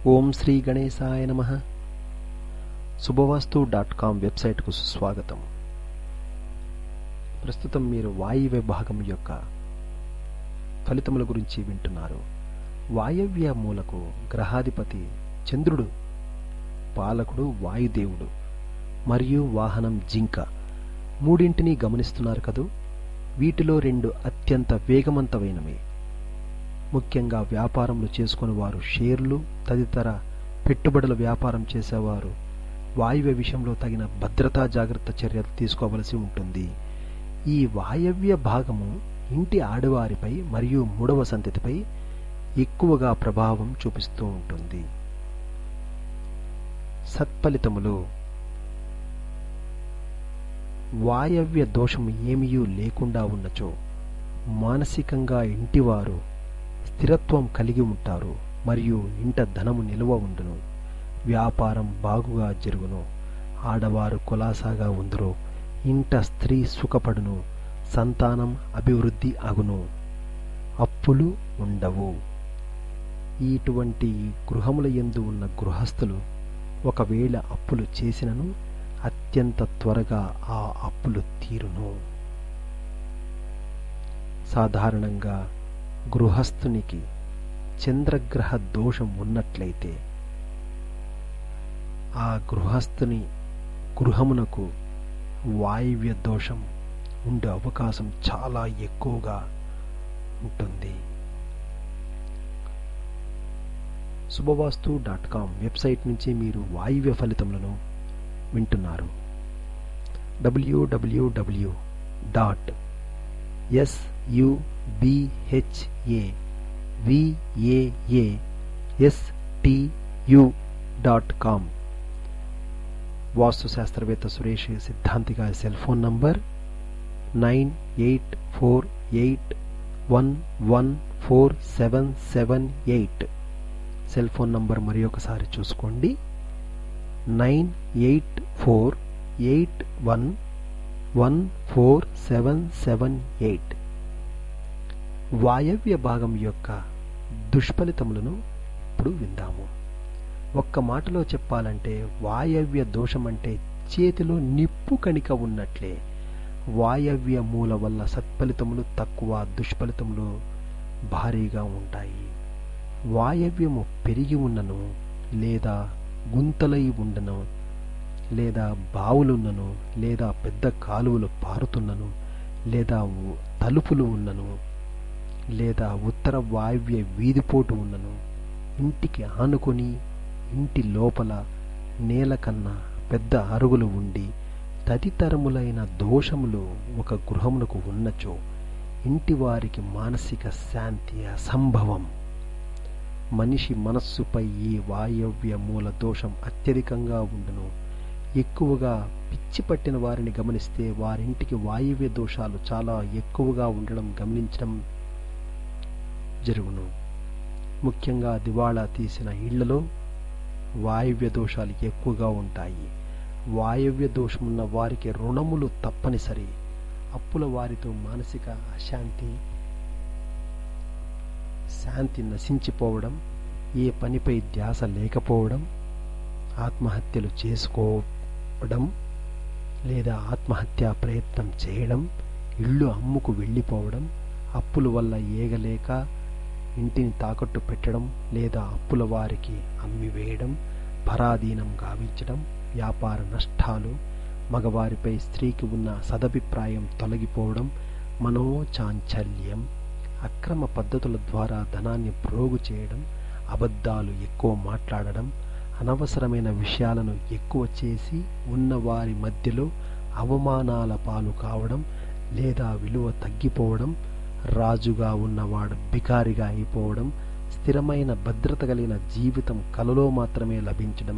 ఓం శ్రీ గణేశాయ నమః. శుభవాస్తు.com వెబ్సైట్కు సుస్వాగతం. ప్రస్తుతం మీరు వాయువ్య భాగం యొక్క ఫలితముల గురించి వింటున్నారు. వాయవ్య మూలకు గ్రహాధిపతి చంద్రుడు, పాలకుడు వాయుదేవుడు మరియు వాహనం జింక. మూడింటిని గమనిస్తున్నారు కదూ. వీటిలో రెండు అత్యంత వేగవంతమైనవి. ముఖ్యంగా వ్యాపారములు చేసుకుని వారు, షేర్లు తదితర పెట్టుబడుల వ్యాపారం చేసేవారు వాయువ్య విషయంలో తగిన భద్రతా జాగ్రత్త చర్యలు తీసుకోవలసి ఉంటుంది. ఈ వాయవ్య భాగము ఇంటి ఆడవారిపై మరియు మూడవ సంతతిపై ఎక్కువగా ప్రభావం చూపిస్తూ ఉంటుంది. సత్ఫలితములు: వాయవ్య దోషం ఏమీయూ లేకుండా ఉన్నచో మానసికంగా ఇంటివారు స్థిరత్వం కలిగి ఉంటారు మరియు ఇంట ధనము నిలువ ఉండును. వ్యాపారం బాగుగా జరుగును. ఆడవారు కులాసాగా ఉందురు. ఇంట స్త్రీ సుఖపడును. సంతానం అభివృద్ధి అగును. అప్పులు ఉండవు. ఇటువంటి గృహముల యందు ఉన్న గృహస్థులు ఒకవేళ అప్పులు చేసినను అత్యంత త్వరగా ఆ అప్పులు తీరును. సాధారణంగా గృహస్థునికి చంద్రగ్రహ దోషం ఉన్నట్లయితే ఆ గృహస్థుని గృహమునకు వాయువ్య దోషం ఉండే అవకాశం చాలా ఎక్కువగా ఉంటుంది. శుభవాస్తు.com వెబ్సైట్ నుంచి మీరు వాయువ్య ఫలితములను వింటున్నారు. www.subhavastu.com వాస్తు శాస్త్రవేత్త సురేష్ సిద్ధాంతి గారి cell phone number 9848114778. Cell phone number మరి ఒకసారి చూసుకోండి. 9848114778. వాయవ్య భాగం యొక్క దుష్ఫలితములను ఇప్పుడు విందాము. ఒక్క మాటలో చెప్పాలంటే వాయవ్య దోషం అంటే చేతిలో నిప్పు కణిక ఉన్నట్లే. వాయవ్య మూల వల్ల సత్ఫలితములు తక్కువ, దుష్ఫలితములు భారీగా ఉంటాయి. వాయవ్యము పెరిగి ఉన్నను లేదా గుంతలై ఉండను లేదా బావులున్నను లేదా పెద్ద కాలువలు పారుతున్నను లేదా తలుపులు ఉన్నను లేదా ఉత్తర వాయువ్య వీధిపోటు ఉన్నను, ఇంటికి ఆనుకొని ఇంటి లోపల నేల కన్నా పెద్ద అరుగులు ఉండి తదితరములైన దోషములు ఒక గృహమునకు ఉన్నచో ఇంటి వారికి మానసిక శాంతి అసంభవం. మనిషి మనస్సుపై ఈ వాయవ్య మూల దోషం అత్యధికంగా ఉండును. ఎక్కువగా పిచ్చి పట్టిన వారిని గమనిస్తే వారింటికి వాయువ్య దోషాలు చాలా ఎక్కువగా ఉండడం గమనించడం జరుగును. ముఖ్యంగా దివాళా తీసిన ఇళ్లలో వాయువ్య దోషాలు ఎక్కువగా ఉంటాయి. వాయవ్య దోషమున్న వారికి రుణములు తప్పనిసరి. అప్పుల వారితో మానసిక అశాంతి, శాంతి నశించిపోవడం, ఏ పనిపై ధ్యాస లేకపోవడం, ఆత్మహత్యలు చేసుకోవడం లేదా ఆత్మహత్యా ప్రయత్నం చేయడం, ఇళ్ళు అమ్ముకు వెళ్ళిపోవడం, అప్పుల వల్ల ఏగలేక ఇంటిని తాకట్టు పెట్టడం లేదా అప్పుల వారికి అమ్మివేయడం, పరాధీనం గావించడం, వ్యాపార నష్టాలు, మగవారిపై స్త్రీకి ఉన్న సదభిప్రాయం తొలగిపోవడం, మనోచాంచల్యం, అక్రమ పద్ధతుల ద్వారా ధనాన్ని ప్రోగు చేయడం, అబద్ధాలు ఎక్కువ మాట్లాడడం, అనవసరమైన విషయాలను ఎక్కువ చేసి ఉన్నవారి మధ్యలో అవమానాల పాలు కావడం లేదా విలువ తగ్గిపోవడం, రాజుగా ఉన్నవాడు బికారిగా అయిపోవడం, స్థిరమైన భద్రత కలిగిన జీవితం కలలో మాత్రమే లభించడం,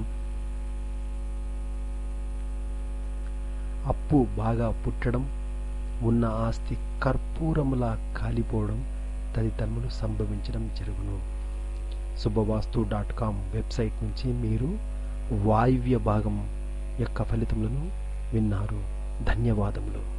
అప్పు బాగా పుట్టడం, ఉన్న ఆస్తి కర్పూరములా కాలిపోవడం తదితరములు సంభవించడం జరుగును. శుభవాస్తు.com వెబ్సైట్ నుంచి మీరు వాయువ్య భాగం యొక్క ఫలితములను విన్నారు. ధన్యవాదములు.